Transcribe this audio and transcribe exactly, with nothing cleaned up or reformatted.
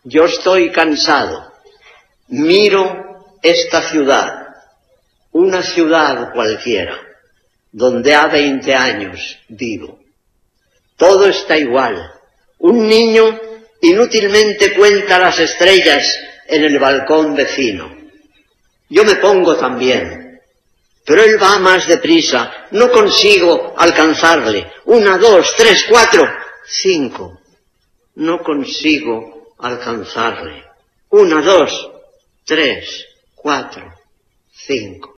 Yo estoy cansado. Miro esta ciudad, una ciudad cualquiera, donde a veinte años vivo. Todo está igual. Un niño inútilmente cuenta las estrellas en el balcón vecino. Yo me pongo también, pero él va más deprisa. No consigo alcanzarle. Una, dos, tres, cuatro, cinco. No consigo alcanzarle. Una, dos, tres, cuatro, cinco.